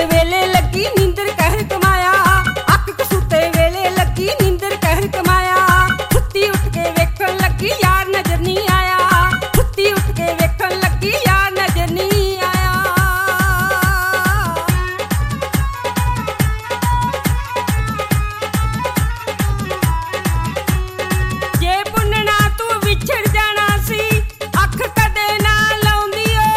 ਵੇਲੇ ਲੱਗੀ ਨੀਂਦਰ ਕਹਿਰ ਕਮਾਇਆ, ਅੱਖ ਕਸੂਤੇ ਵੇਲੇ ਲੱਗੀ ਨੀਂਦਰ ਕਹਿਰ ਕਮਾਇਆ। ਸੁੱਤੀ ਉੱਠ ਕੇ ਵੇਖਣ ਲੱਗੀ ਯਾਰ ਨਜ਼ਰ ਨਹੀਂ ਆਇਆ, ਸੁੱਤੀ ਉੱਠ ਕੇ ਵੇਖਣ ਲੱਗੀ ਯਾਰ ਨਜ਼ਰ ਨਹੀਂ ਆਇਆ। ਜੇ ਪੁੰਨਣਾ ਤੂੰ ਵਿਛੜ ਜਾਣਾ ਸੀ, ਅੱਖ ਕਦੇ ਨਾ ਲਾਉਂਦੀ ਓ।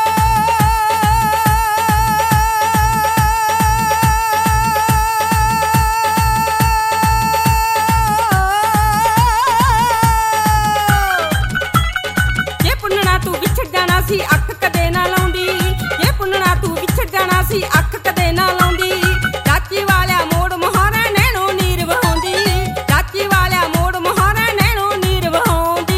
ਜੇ ਪੁੰਨਣਾ ਤੂੰ ਵਿਛੜ ਜਾਣਾ ਸੀ, ਅੱਖ ਕਦੇ ਨਾ ਲਾਉਂਦੀ। ਜੇ ਪੁੰਨਣਾ ਤੂੰ ਵਿਛੜ ਜਾਣਾ ਸੀ, ਅੱਖ ਕਦੇ ਨਾ ਲਾਉਂਦੀ। ਚਾਚੀ ਵਾਲਿਆ ਮੋੜ ਮੁਹਾਰਾ ਨੈਣੋ ਨੀਰ ਵਹਾਉਂਦੀ, ਚਾਚੀ ਵਾਲਿਆ ਮੋੜ ਮੁਹਾਰਾ ਨੈਣੋ ਨੀਰ ਵਹਾਉਂਦੀ।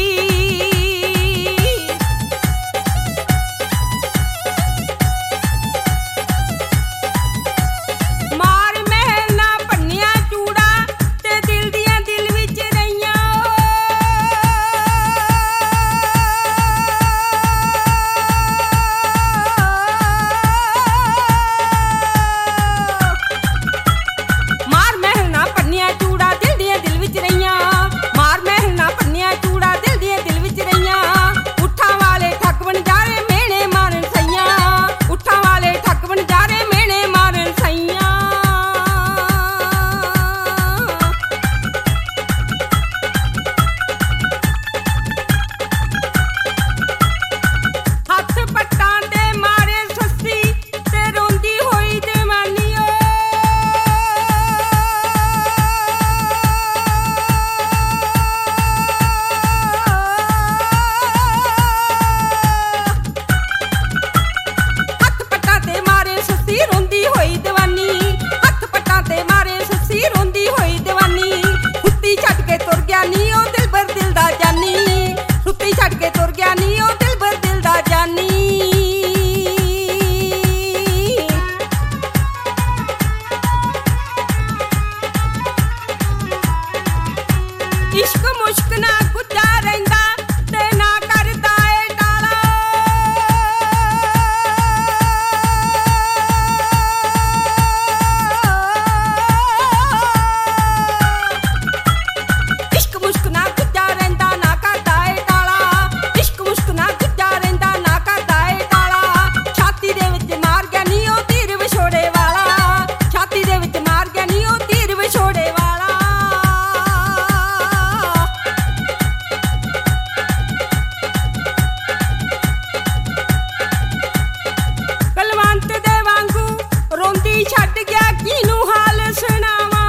ਮਾਰ ਮਹਿਲ ਨਾ ਭੰਨਿਆ ਚੂੜਾ, ਤੇ ਦਿਲ ਦੀਆਂ ਦਿਲ ਵਿੱਚ ਰਹੀਆਂ। ਮਾਰ ਮਹਿਲ ਨਾ ਭੰਨਿਆ ਚੂੜਾ, ਦਿਲ ਦੀਆਂ ਦਿਲ ਵਿੱਚ ਰਹੀਆਂ। ਮਾਰ ਮਹਿਲ ਨਾ ਭੰਨਿਆ ਚੂੜਾ, ਦਿਲ ਦੀਆਂ ਦਿਲ ਵਿੱਚ ਰਹੀਆਂ। ਉੱਠਾਂ ਵਾਲੇ ਠੱਗ ਵਣਜਾਰੇ ਮਿਹਣੇ ਮਾਰਨ ਸਈਆਂ, ਉੱਠਾਂ ਵਾਲੇ ਠੱਗ ਵਣਜਾਰੇ ਮਿਹਣੇ ਮਾਰਨ ਸਈਆਂ। ਹੱਥ ਪੱਟਾਂ ਤੇ ਮਾਰੇ ਸੱਸੀ, ਤੇ ਰੋਂਦੀ ਹੋਈ ਜਵਾਨੀ ਓ। ਹੱਥ ਪੱਟਾਂ ਤੇ ਮਾਰੇ ਸੱਸੀ, ਰੋਂਦੀ ਹੋਈ ਦੀਵਾਨੀ। ਹੱਥ ਪੱਟਾਂ ਤੇ ਮਾਰੇ ਸੱਸੀ, ਰੋਂਦੀ ਹੋਈ ਦੀਵਾਨੀ। ਸੁੱਤੀ ਛੱਡ ਕੇ ਤੁਰ ਗਿਆ ਨੀ ਉਹ ਦਿਲਬਰ ਦਿਲ ਦਾ ਜਾਨੀ, ਸੁੱਤੀ ਛੱਡ ਕੇ ਤੁਰ ਗਿਆ ਨੀ ਉਹ ਦਿਲਬਰ ਦਿਲ ਦਾ ਜਾਨੀ। ਇਸ਼ਕ ਮੁਸ਼ਕ ਨਾ ਗੁੱਜਾ ਰਹਿੰਦਾ, ਤੇ ਨਾ ਕਰਦਾ ਏ ਟਾਲਾ। ਇਸ਼ਕ ਮੁਸ਼ਕ ਨਾ ਗੁੱਜਾ ਰਹਿੰਦਾ, ਨਾ ਕਰਦਾ ਏ ਟਾਲਾ। ਇਸ਼ਕ ਮੁਸ਼ਕ ਨਾ ਗੁੱਜਾ ਰਹਿੰਦਾ, ਨਾ ਕਰਦਾ ਏ ਟਾਲਾ। ਛਾਤੀ ਦੇ ਵਿੱਚ ਮਾਰ ਗਿਆ ਨੀ ਉਹ ਤੀਰ ਵਿਛੋੜੇ ਵਾਲਾ, ਛਾਤੀ ਦੇ ਵਿੱਚ ਮਾਰ ਗਿਆ ਨੀ ਉਹ ਤੀਰ ਵਿਛੋੜੇ ਵਾਲਾ। ਕਲਵੰਤ ਦੇ ਵਾਂਗੂ ਰੋਂਦੀ ਛੱਡ ਗਿਆ, ਕਿਹਨੂੰ ਹਾਲ ਸੁਣਾਵਾਂ।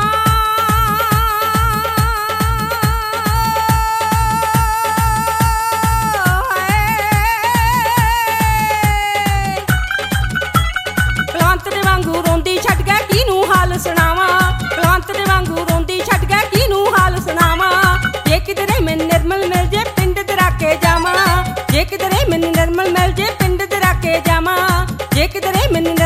ਕਲਵੰਤ ਦੇ ਵਾਂਗੂ ਰੋਂਦੀ ਛੱਡ ਗਿਆ, ਕਿਹਨੂੰ ਹਾਲ ਸੁਣਾਵਾਂ। ਕਲਵੰਤ ਦੇ ਵਾਂਗੂ ਰੋਂਦੀ ਛੱਡ ਗਿਆ, ਕਿਹਨੂੰ ਹਾਲ ਸੁਣਾਵਾਂ। ਜੇ ਕਿਧਰੇ ਮੈਨੂੰ ਨਿਰਮਲ ਮਿਲ ਜੇ ਪਿੰਡ ਦਰਾਕੇ ਜਾਵਾਂ, ਜੇ ਕਿਧਰੇ ਮੈਨੂੰ ਨਿਰਮਲ ਮਿਲ ਜੇ ਪਿੰਡ ਦਰਾਕੇ ਜਾਵਾਂ। ਜੇ ਕਿਧਰੇ ਮੈਨੂੰ